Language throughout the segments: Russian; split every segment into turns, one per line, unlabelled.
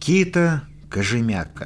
Никита Кожемяка.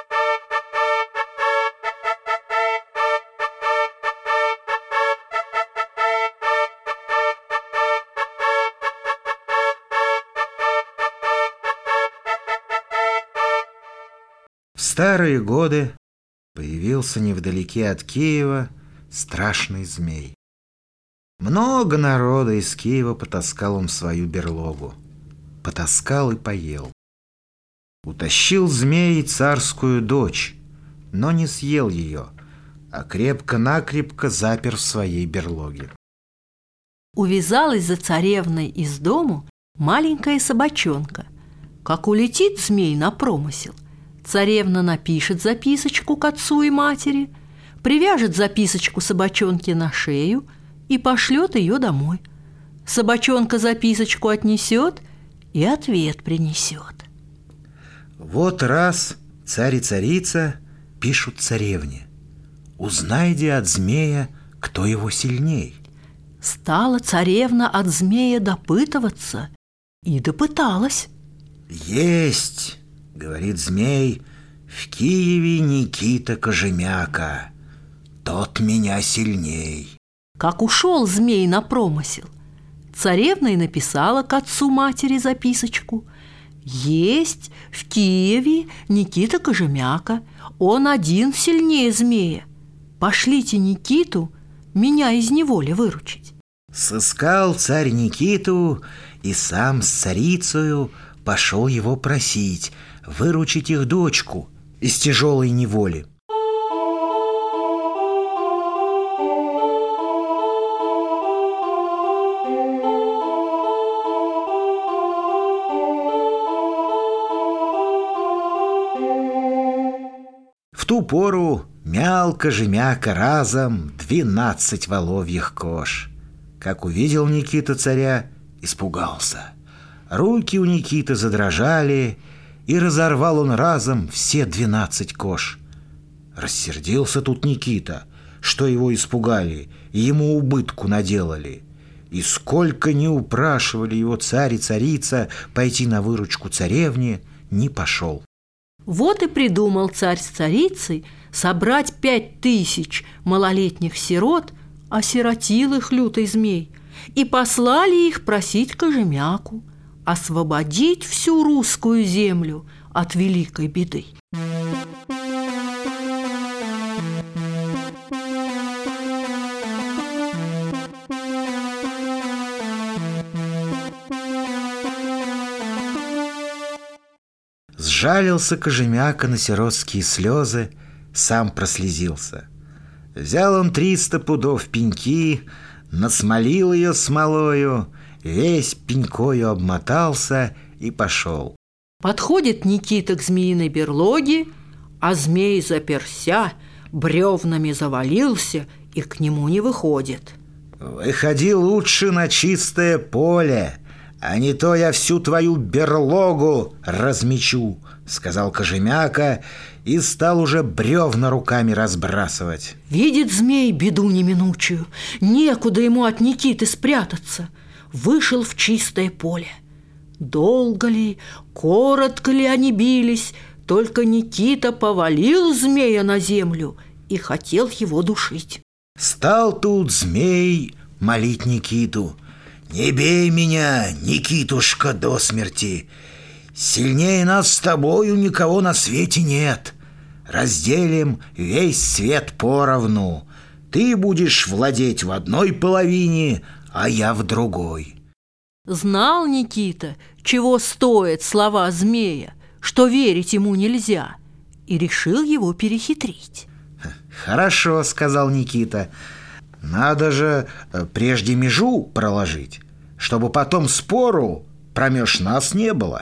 В старые годы появился невдалеке от Киева страшный змей. Много народа из Киева потаскал он в свою берлогу. Потаскал и поел. Утащил змей царскую дочь, но не съел ее, а крепко-накрепко запер в своей берлоге.
Увязалась за царевной из дому маленькая собачонка. Как улетит змей на промысел, царевна напишет записочку к отцу и матери, привяжет записочку собачонке на шею и пошлет ее домой. Собачонка записочку отнесет и ответ принесет.
Вот раз царь и царица пишут царевне: «Узнайди от змея, кто его сильней».
Стала царевна от змея допытываться и допыталась.
«Есть, — говорит змей, — в Киеве Никита Кожемяка. Тот меня сильней».
Как ушел змей на промысел, царевна и написала к отцу матери записочку: «Есть в Киеве Никита Кожемяка, он один сильнее змея. Пошлите Никиту меня из неволи выручить».
Сыскал царь Никиту и сам с царицею пошел его просить выручить их дочку из тяжелой неволи. В ту пору мял Кожемяка разом 12 воловьих кож. Как увидел Никита царя, испугался. Руки у Никиты задрожали, и разорвал он разом все 12 кож. Рассердился тут Никита, что его испугали и ему убытку наделали. И сколько ни упрашивали его царь и царица пойти на выручку царевне, не пошел.
Вот и придумал царь с царицей собрать 5000 малолетних сирот, осиротил их лютый змей, и послали их просить Кожемяку освободить всю русскую землю от великой беды.
Сжалился Кожемяка на сиротские слезы, сам прослезился. Взял он 300 пудов пеньки, насмолил ее смолою, весь пенькою обмотался и пошел.
Подходит Никита к змеиной берлоге, а змей заперся, бревнами завалился и к нему не выходит.
«Выходи лучше на чистое поле, а не то я всю твою берлогу размечу», — сказал Кожемяка и стал уже бревна руками разбрасывать.
Видит змей беду неминучую, некуда ему от Никиты спрятаться. Вышел в чистое поле. Долго ли, коротко ли они бились, только Никита повалил змея на землю и хотел его душить.
Стал тут змей молить Никиту: «Не бей меня, Никитушка, до смерти. Сильнее нас с тобою никого на свете нет. Разделим весь свет поровну. Ты будешь владеть в одной половине, а я в другой».
Знал Никита, чего стоят слова змея, что верить ему нельзя, и решил его перехитрить.
«Хорошо, — сказал Никита, — надо же прежде межу проложить, чтобы потом спору промеж нас не было».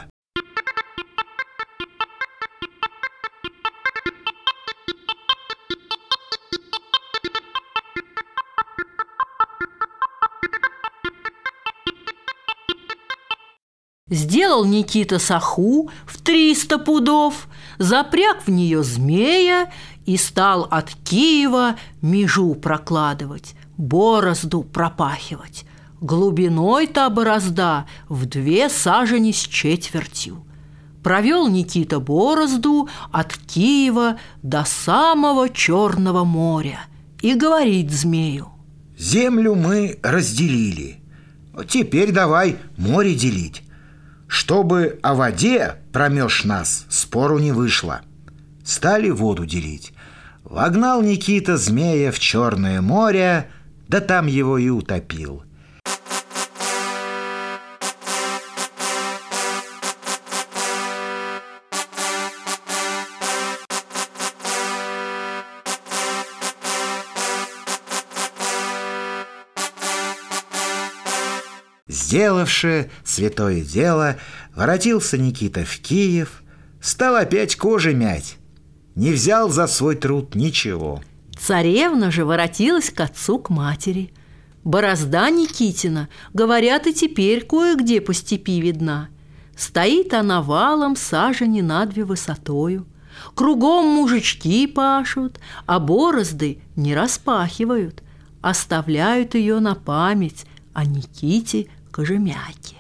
Сделал Никита саху в 300 пудов, запряг в нее змея и стал от Киева межу прокладывать, борозду пропахивать. Глубиной та борозда в 2 сажени с четвертью. Провел Никита борозду от Киева до самого Черного моря и говорит змею:
«Землю мы разделили, теперь давай море делить. Чтобы о воде промеж нас спору не вышло». Стали воду делить. Вогнал Никита змея в Черное море, да там его и утопил. Сделавши святое дело, воротился Никита в Киев, стал опять кожи мять. Не взял за свой труд ничего.
Царевна же воротилась к отцу, к матери. Борозда Никитина, говорят, и теперь кое-где по степи видна. Стоит она валом сажени на 2 высотою. Кругом мужички пашут, а борозды не распахивают. Оставляют ее на память о Никите Кожемяке.